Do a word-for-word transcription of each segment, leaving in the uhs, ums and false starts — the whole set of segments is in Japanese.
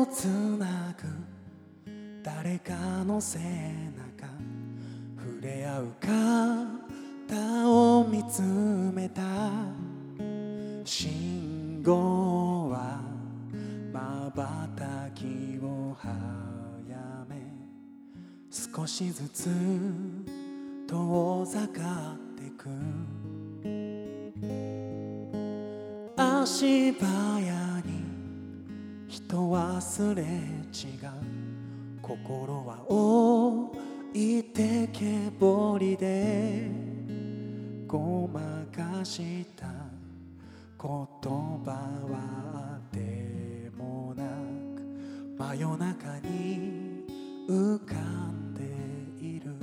つなぐ誰かの背中、触れ合う肩を見つめた。信号は瞬きを早め、少しずつ遠ざかってく。足早に人忘れ違う、心は置いてけぼりでごまかした言葉はでもなく、真夜中に浮かんでいる。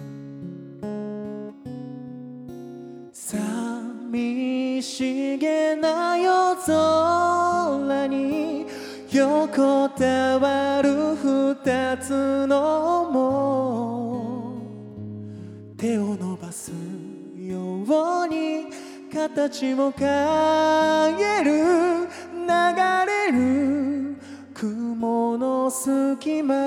寂しげな夜空に横たわる二つのも、手を伸ばすように形を変える。流れる雲の隙間、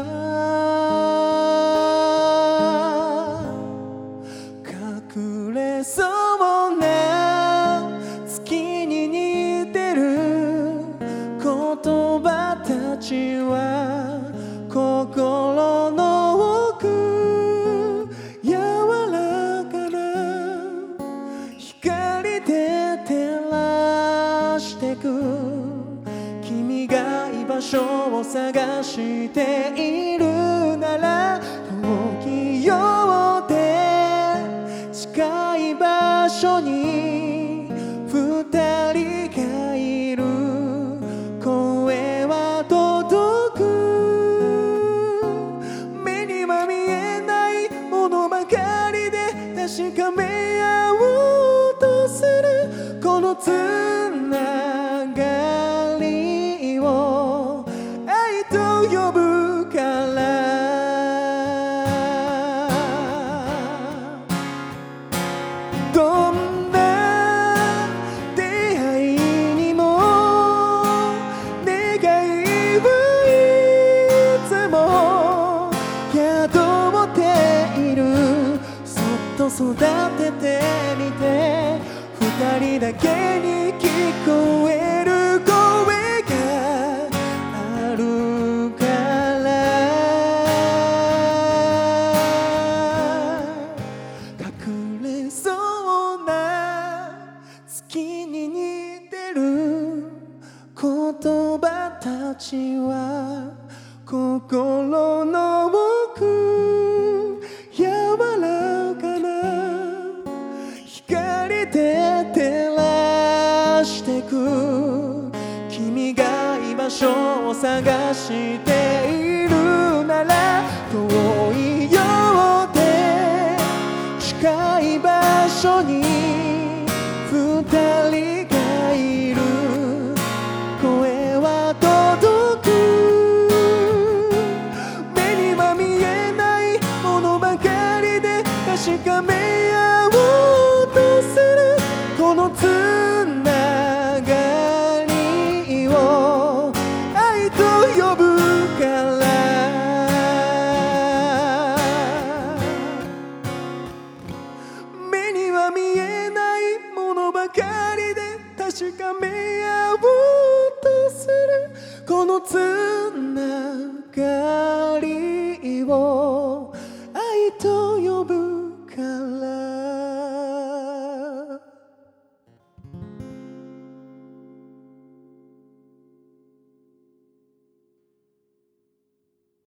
隠れそうな月に似てる言葉たちは心の奥、柔らかな光で照らしてく。君が居場所を探しているなら、遠きようで近い場所に二人がいる。声は届く、目には見えないものばかりで確かめ合おうとする。このつながりを愛と呼ぶから。どんな出会いにも願いはいつも宿っている。そっと育ててみて、二人だけに聞こえる声があるから。隠れそうな月に似てる言葉たちは心の奥、柔らかな光で照らしてく。君が居場所を探しているなら、遠いようで近い場所に二人がいる。声は届く、目には見えないものばかりで確かめ合おうとする。このつながりを愛と呼ぶから。目には見えないものばかりで確かめ合おうとする。このつながりを愛と